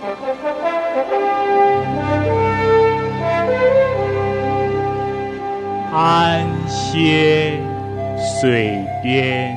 安歇水边。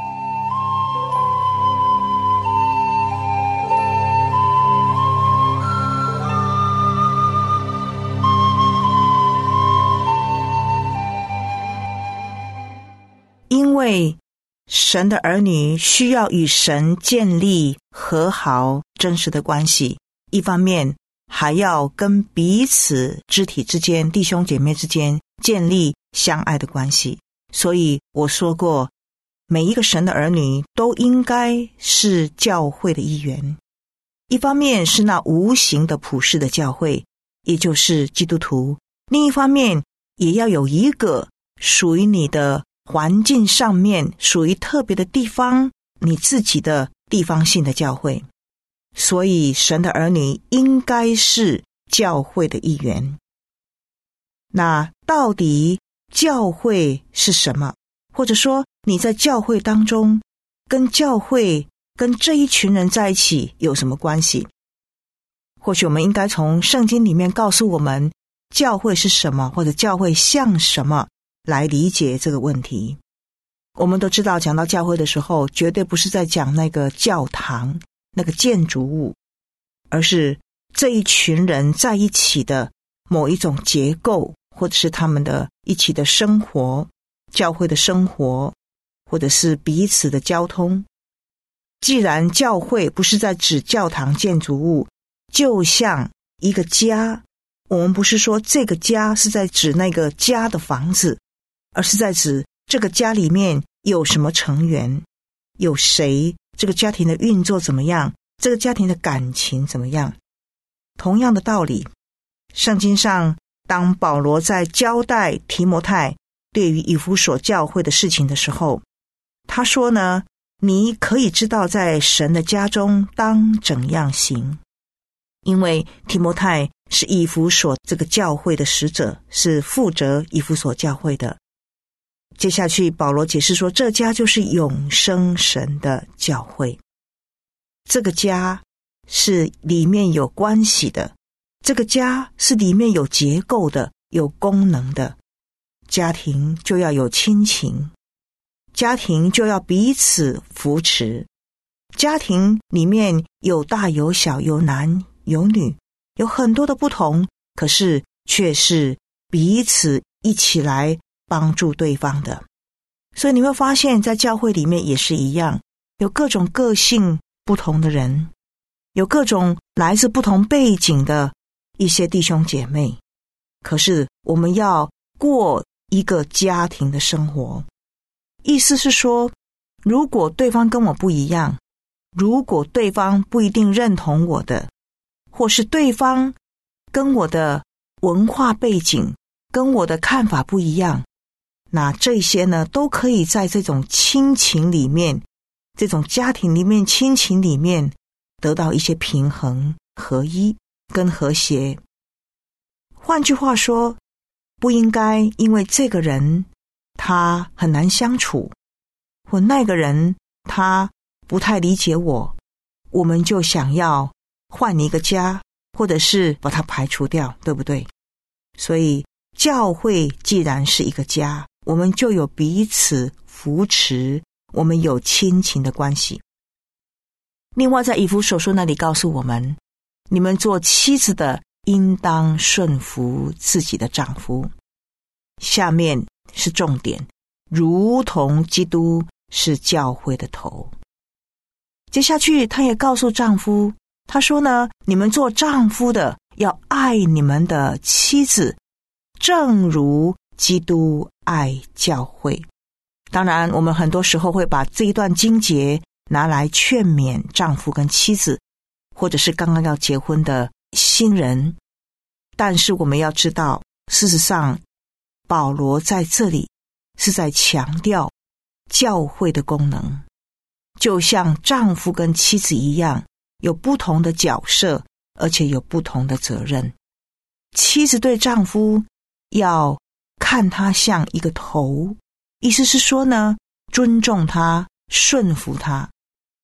因为神的儿女需要与神建立和好真实的关系，一方面还要跟彼此肢体之间、弟兄姐妹之间建立相爱的关系。所以我说过，每一个神的儿女都应该是教会的一员，一方面是那无形的普世的教会，也就是基督徒，另一方面也要有一个属于你的环境上面属于特别的地方，你自己的地方性的教会。所以神的儿女应该是教会的一员。那到底教会是什么？或者说你在教会当中跟教会跟这一群人在一起有什么关系？或许我们应该从圣经里面告诉我们教会是什么，或者教会像什么来理解这个问题。我们都知道，讲到教会的时候，绝对不是在讲那个教堂、那个建筑物，而是这一群人在一起的某一种结构，或者是他们的一起的生活，教会的生活，或者是彼此的交通。既然教会不是在指教堂建筑物，就像一个家，我们不是说这个家是在指那个家的房子，而是在指这个家里面有什么成员，有谁，这个家庭的运作怎么样，这个家庭的感情怎么样。同样的道理，圣经上当保罗在交代提摩太对于以弗所教会的事情的时候，他说呢，你可以知道在神的家中当怎样行。因为提摩太是以弗所这个教会的使者，是负责以弗所教会的。接下去保罗解释说，这家就是永生神的教会。这个家是里面有关系的，这个家是里面有结构的，有功能的。家庭就要有亲情，家庭就要彼此扶持，家庭里面有大有小，有男有女，有很多的不同，可是却是彼此一起来帮助对方的。所以你会发现在教会里面也是一样，有各种个性不同的人，有各种来自不同背景的一些弟兄姐妹，可是我们要过一个家庭的生活。意思是说，如果对方跟我不一样，如果对方不一定认同我的，或是对方跟我的文化背景跟我的看法不一样，那这些呢都可以在这种亲情里面，这种家庭里面，亲情里面得到一些平衡、合一跟和谐。换句话说，不应该因为这个人他很难相处，或那个人他不太理解我，我们就想要换一个家，或者是把它排除掉，对不对？所以教会既然是一个家，我们就有彼此扶持，我们有亲情的关系。另外在以弗所书那里告诉我们，你们做妻子的应当顺服自己的丈夫。下面是重点，如同基督是教会的头。接下去他也告诉丈夫，他说呢，你们做丈夫的要爱你们的妻子，正如基督爱教会。当然我们很多时候会把这一段经节拿来劝勉丈夫跟妻子，或者是刚刚要结婚的新人，但是我们要知道，事实上保罗在这里是在强调教会的功能，就像丈夫跟妻子一样，有不同的角色，而且有不同的责任。妻子对丈夫要看他像一个头，意思是说呢，尊重他，顺服他。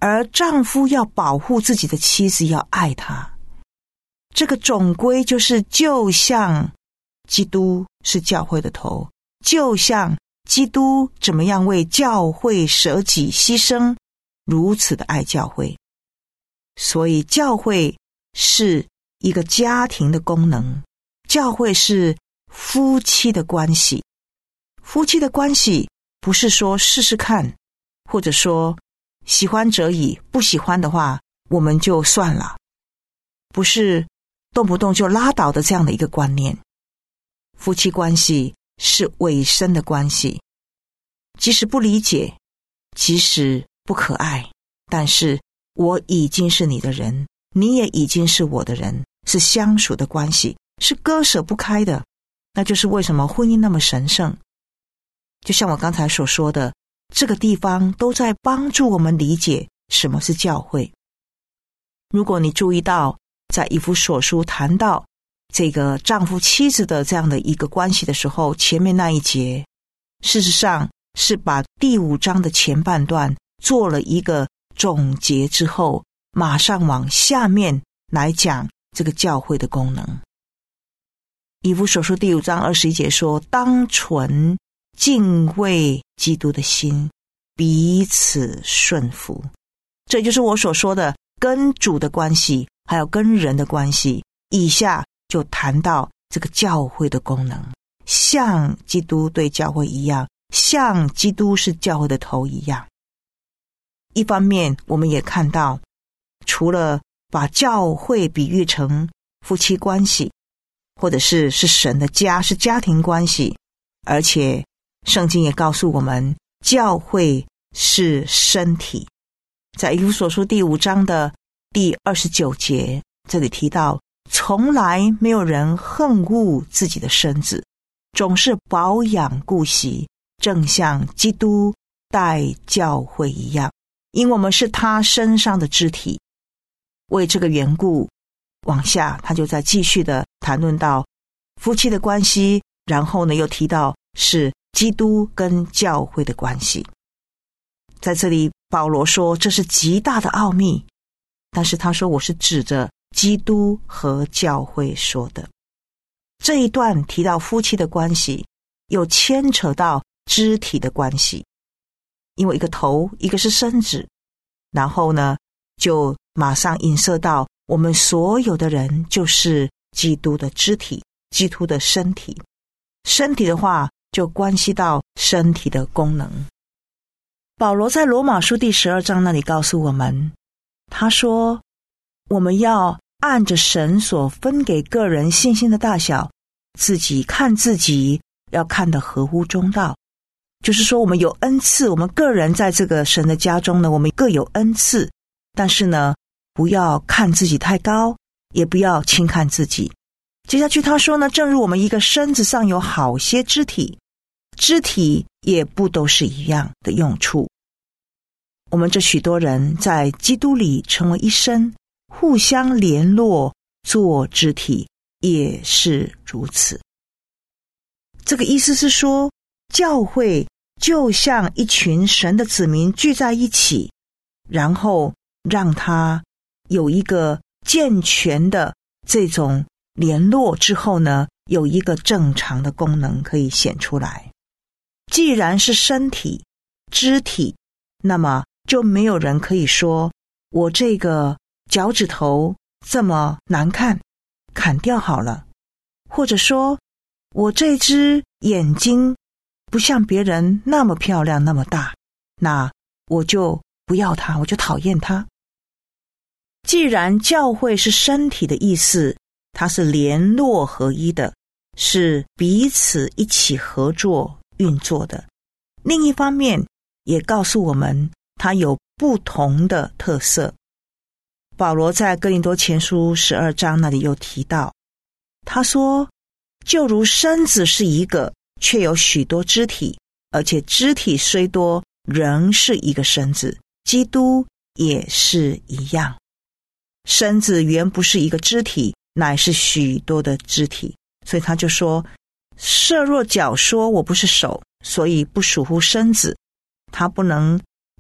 而丈夫要保护自己的妻子，要爱她。这个总归就是就像基督是教会的头，就像基督怎么样为教会舍己牺牲，如此的爱教会。所以教会是一个家庭的功能，教会是夫妻的关系。夫妻的关系不是说试试看，或者说喜欢则已，不喜欢的话我们就算了，不是动不动就拉倒的这样的一个观念。夫妻关系是委身的关系，即使不理解，即使不可爱，但是我已经是你的人，你也已经是我的人，是相属的关系，是割舍不开的。那就是为什么婚姻那么神圣。就像我刚才所说的，这个地方都在帮助我们理解什么是教会。如果你注意到在以弗所书谈到这个丈夫妻子的这样的一个关系的时候，前面那一节事实上是把第5章的前半段做了一个总结之后，马上往下面来讲这个教会的功能。以弗所书第5章21节说，当存敬畏基督的心，彼此顺服。这就是我所说的跟主的关系，还有跟人的关系。以下就谈到这个教会的功能，像基督对教会一样，像基督是教会的头一样。一方面我们也看到，除了把教会比喻成夫妻关系，或者是神的家，是家庭关系，而且圣经也告诉我们教会是身体。在以弗所书第5章的第29节，这里提到，从来没有人恨恶自己的身子，总是保养顾惜，正像基督待教会一样，因我们是他身上的肢体。为这个缘故，往下他就再继续的谈论到夫妻的关系，然后呢又提到是基督跟教会的关系。在这里保罗说这是极大的奥秘，但是他说我是指着基督和教会说的。这一段提到夫妻的关系，又牵扯到肢体的关系，因为一个头，一个是身子，然后呢就马上引射到我们所有的人就是基督的肢体，基督的身体。身体的话就关系到身体的功能。保罗在罗马书第12章那里告诉我们，他说我们要按着神所分给个人信心的大小，自己看自己要看得合乎中道。就是说我们有恩赐，我们个人在这个神的家中呢，我们各有恩赐，但是呢不要看自己太高，也不要轻看自己。接下去他说呢，正如我们一个身子上有好些肢体，肢体也不都是一样的用处。我们这许多人在基督里成为一身，互相联络做肢体，也是如此。这个意思是说，教会就像一群神的子民聚在一起，然后让他有一个健全的这种联络之后呢，有一个正常的功能可以显出来。既然是身体肢体，那么就没有人可以说我这个脚趾头这么难看，砍掉好了，或者说我这只眼睛不像别人那么漂亮那么大，那我就不要它，我就讨厌它。既然教会是身体的意思，它是联络合一的，是彼此一起合作运作的。另一方面也告诉我们它有不同的特色。保罗在哥林多前书12章那里又提到，他说就如身子是一个，却有许多肢体，而且肢体虽多，仍是一个身子，基督也是一样。身子原不是一个肢体，乃是许多的肢体。所以他就说，设若脚说我不是手，所以不属乎身子，他不能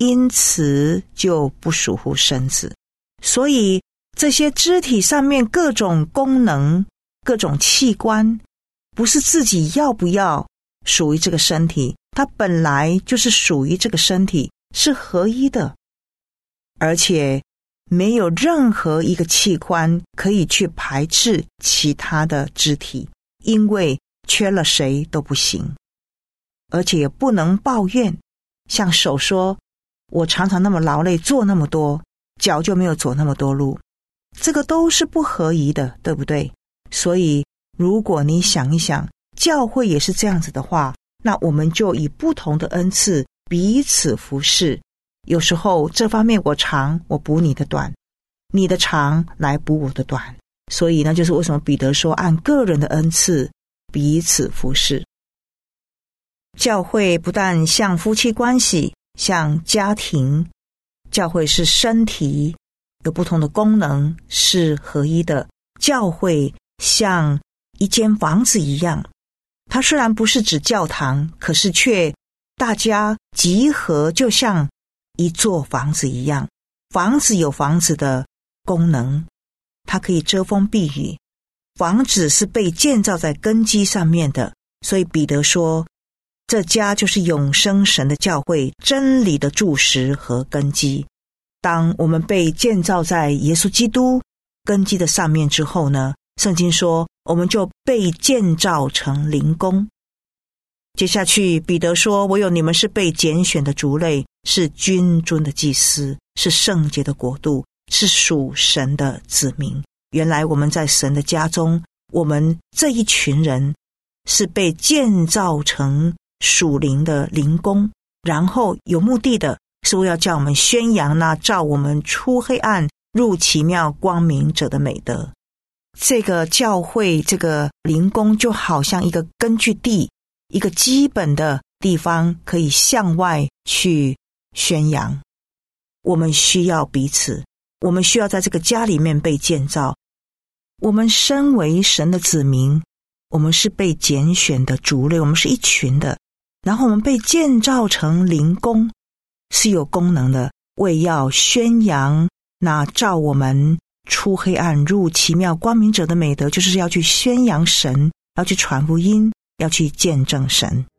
因此就不属乎身子。所以这些肢体上面各种功能、各种器官，不是自己要不要属于这个身体，它本来就是属于这个身体，是合一的。而且没有任何一个器官可以去排斥其他的肢体，因为缺了谁都不行。而且也不能抱怨，像手说，我常常那么劳累，做那么多，脚就没有走那么多路，这个都是不合宜的，对不对？所以如果你想一想，教会也是这样子的话，那我们就以不同的恩赐彼此服侍。有时候这方面我长，我补你的短，你的长来补我的短。所以呢，就是为什么彼得说按个人的恩赐彼此服侍。教会不但像夫妻关系，像家庭，教会是身体，有不同的功能，是合一的。教会像一间房子一样，它虽然不是指教堂，可是却大家集合，就像一座房子一样。房子有房子的功能，它可以遮风避雨，房子是被建造在根基上面的。所以彼得说，这家就是永生神的教会，真理的柱石和根基。当我们被建造在耶稣基督根基的上面之后呢，圣经说我们就被建造成灵宫。接下去彼得说，唯有你们是被拣选的族类，是君尊的祭司，是圣洁的国度，是属神的子民。原来我们在神的家中，我们这一群人是被建造成属灵的灵宫，然后有目的的是为了叫我们宣扬那照我们出黑暗入奇妙光明者的美德。这个教会，这个灵宫就好像一个根据地，一个基本的地方，可以向外去宣扬。我们需要彼此，我们需要在这个家里面被建造。我们身为神的子民，我们是被拣选的族类，我们是一群的，然后我们被建造成灵宫，是有功能的，为要宣扬那照我们出黑暗入奇妙光明者的美德，就是要去宣扬神，要去传福音，要去见证神。